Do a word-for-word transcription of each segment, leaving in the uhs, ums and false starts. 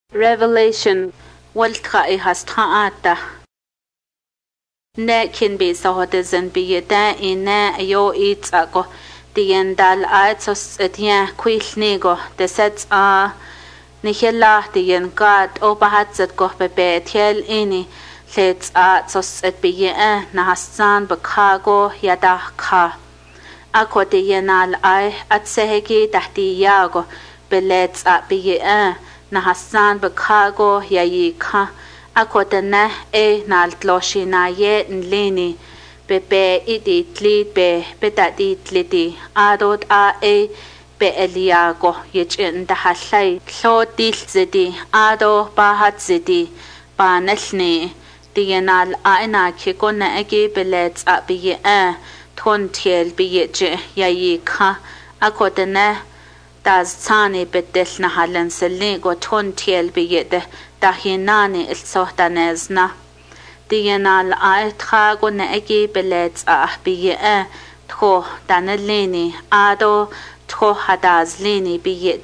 Revelation waltra I hastraata. Ne kin be sahotezen biyeta ine ayo it's ako tiendal aitsos etien quilnego the sets a nihela tien god obahatzet go bebe tiel ini lets a sos et biye na hasan bakago yada ka ako tienal ai at sehegi tahti yago belets a biye na hasan bakago yayi ka ako tana e naltloshi na ye nlini bebe iditli be betaditliti adot a e be eliago yechin da halai hlodil zedi ado bahat zedi banalni dienal aina kikona egi belets a biye a tontiel biye yayi ka ako tana daz tani bedel na halan selni go tontiel biye de dahinani ilsohtanezna dienal aitha go na egi belets a biye a tho danalini ado tho hadazlini biye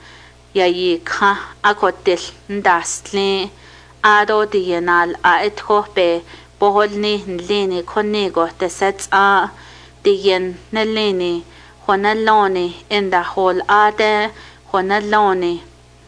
yayi ka akotil ndasli ado dienal aitho be boholni nlini konigo tesets a dien nalini honaloni in the whole ade honaloni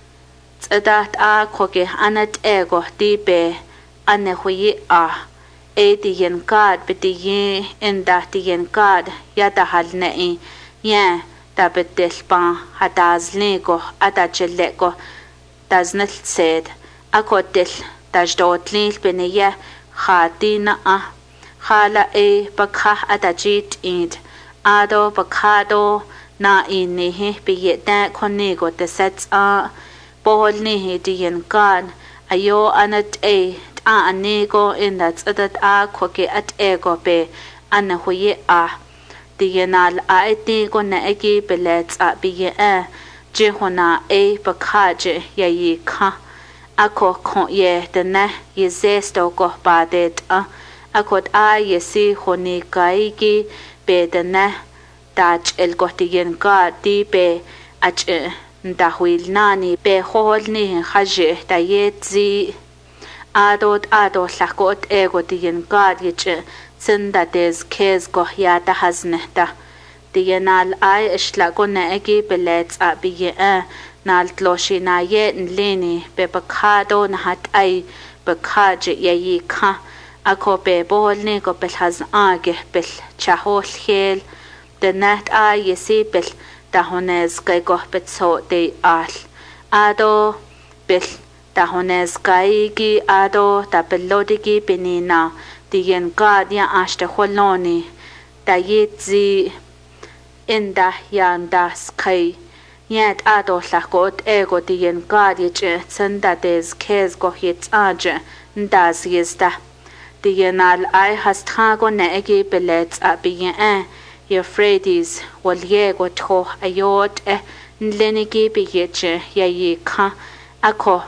tsadat a koge anat ego dibe ane hui a e dien god bediye in da dien god yada halnei ye da bedel ba hadazlego adachelego daznel said akotel dajdotlil beneye khatina a khala e bakha adajit id ado bakado na inihi biyeta konigo the sets a boholni dien god ayo anat e a anego in that adat a koke at ego be ana huye a dienal a eti go na egi belets a biye a jehona e bakaje yayi ka ako kon ye de na ye zesto go badet a akot a yesi honi kaigi be de na dach el gotien ka di be ach ndahwil nani be holni khaje dayetzi adot ado lakot ego dien god yeche senda des kes go yata haznehta dienal ay ishlagona egi belets a biye a nal tloshi na ye nlini be bakado na hat ay bakaje yayi ka ako be bolni go belhaz age bel chahol khel de nat ay yesi bel dahones kay go betso de al ado bel dahones kaigi ado tabelodigi benina dien god ya ashte holoni dayitzi inda yanda skai yet ado lakot ego dien god yeche senda des kes go hit age ndas yesta dienal ay hastrago na egi belets abiye a Euphrates wal yego to ayot e nlenigi biyeche yayi ka ako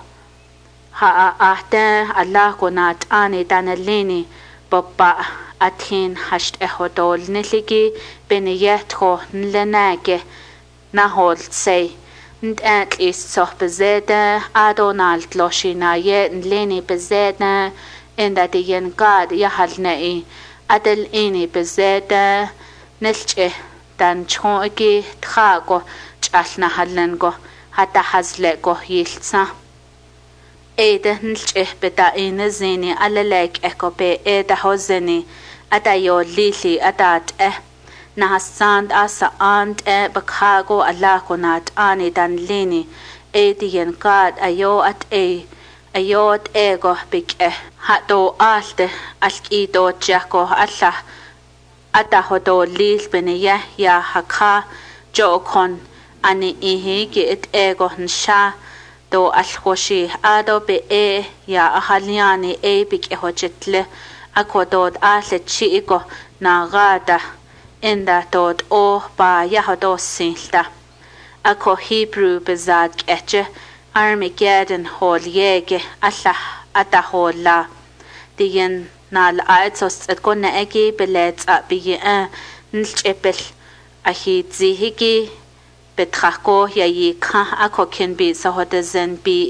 ha ahta Allah konat ani danalini baba atin hasht ehodol niligi beniyetho nlenage nahol say and at least so bezeda adonal tloshina ye nleni bezeda in that yen god yahalnei adel ini bezeda nelche dan chogi thago chalna hallengo hata hazlego yilsa ede nelche beta ine zini alalek ekope ede hozeni adayo lili adat eh nahasand asa and e bakago Allah konat ani dan lini edien god ayo at e ayot ego big e hato alte alkido jako Allah ata hodo lil beniya ya hakha jokon ani ihi ki et ego nsha do alkhoshi ado be e ya ahaliani e big e hojetle akodod atle chigo na gada inda dod o ba yahdo sinta ako Hebrew bezad ketche Armageddon hol yege Allah ata hola dien nal aitsos et gonna egi belets a biye a nchepel a hizihigi betrako yayi ka ako kin bi sahoda zen bi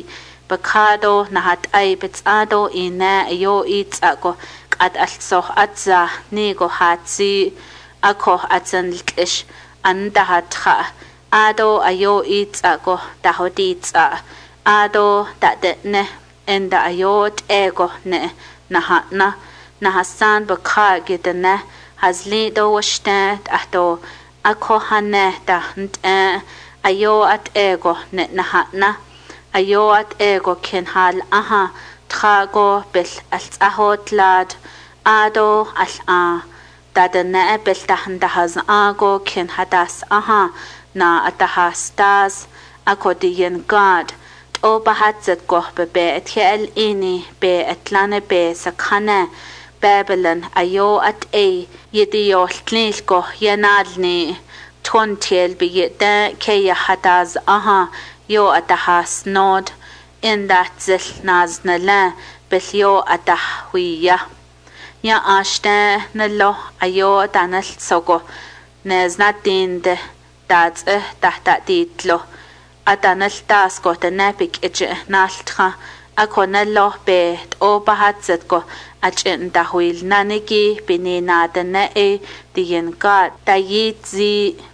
Bacado nahat ay bitsado ina ayo itsako at also atza nigo hatsi ako atsan likish andahatha ado ayo itsako dahoditsa ado dadne enda ayot ego ne nahatna nahasan baka gidana hazlido washtat ahto ako hane da ayo at ego ne nahatna ayo at ego ken hal aha trago bil als ahot lad ado al a dadana bil tahanda haz ago ken hadas aha na atahas das ako diyen god o bahatzet go be etiel ini be etlane be sakana Babylon ayo at a yedio tlil go yanalni tontiel be yeta ke hadas aha yo atahas nod in that zil nazna la belio atahwiya ya ashta nalo ayo tanal sogo nezna tinde that's eh tahta titlo atanal tas go tanapik eche naltra akonalo be o bahatzet go achin dahwil naniki binina dana e diyen ka tayitzi